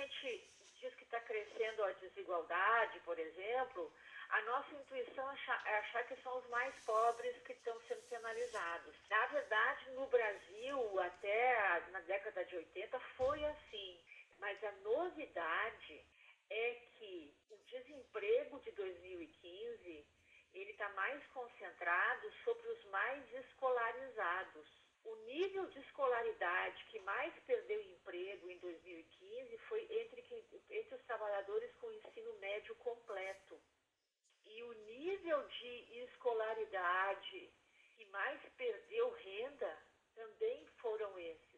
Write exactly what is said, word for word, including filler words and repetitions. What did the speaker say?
gente diz que está crescendo a desigualdade, por exemplo, a nossa intuição é achar que são os mais pobres que estão sendo penalizados. Na verdade, no Brasil, até a, na década de oitenta, foi assim. Mas a novidade é que o desemprego de dois mil e quinze ele está mais concentrado sobre os mais escolarizados. O nível de escolaridade que mais perdeu emprego em dois mil e quinze foi entre, entre os trabalhadores com ensino médio completo. E o nível de escolaridade que mais perdeu renda também foram esses.